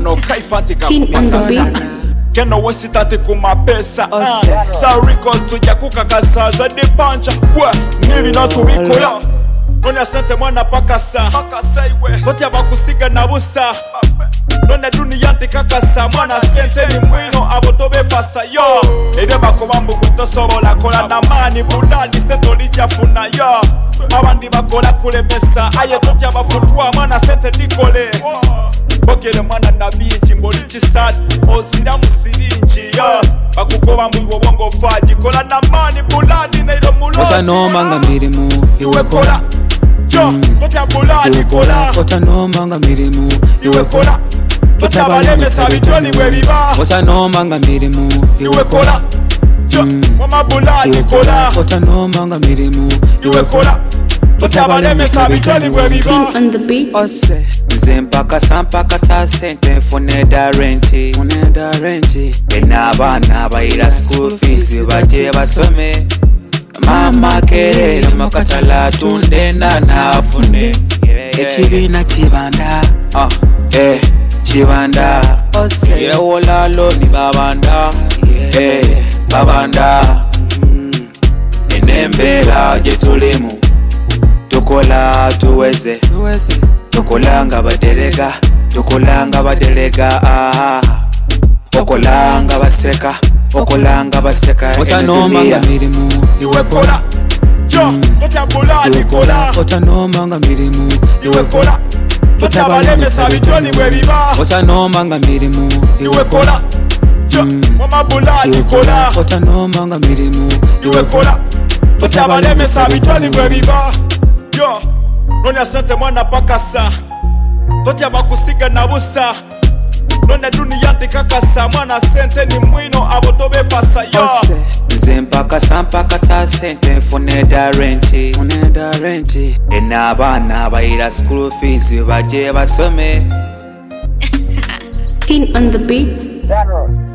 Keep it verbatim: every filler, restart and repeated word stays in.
kano kaifati kakumisa sana keno wesitati kumapesa uh. Saurikos tuja kukakasa zadi pancha we nibi natubikola none asante mwana pakasa toti abakusiga na busa none dunia ntikakasa mwana sente ni mwino abo tobefasa yo ebe bakobambu kutosobola kola na mani budadi sento lijafuna yo abandi bakola kulemesa aye toti abafutwa mwana sente nikole bokele mwana nabinji mboli chisadi ozira musirinji yo bakukoba mwiwo bongo faji kola na mani budadi na ilo muloji Kota no manga mirimu iwe kola yo toti abuladi kola Kota no manga mirimu iwe kola toti abalemesa bitoni mwe biba Kota no manga mirimu iwe kola yo mama buladi kola Kota no manga mirimu iwe kola toti abalemesa bitoni mwe biba on the beat. Ose Zempaka sampaka sa sente funeda renti Funeda renti Ena abana bayira school fees baje basome Mama kerere makatala tunde na nafune Echibina chibanda Ah Eh Chibanda Ose Ye wolalo ni babanda Eh Babanda Enembera jetulimu Tukola tuweze Tuweze Tukolanga baderega Tukolanga baderega ah Okolanga baseka Okolanga baseka Kota no manga mirimu iwe kola yo toti abuladi kola Kota no manga mirimu iwe kola toti abalemesa bitoni mwe biba Kota no manga mirimu iwe kola yo mama buladi kola Kota no manga mirimu iwe kola toti abalemesa bitoni mwe biba yo none asante mwana pakasa toti abakusiga na busa none dunia ntikakasa mwana sente ni mwino abo tobefasa yo Zempaka sampaka sa sente funeda renti Funeda renti Ena abana bayira school fees baje basome In on the beat. Zero.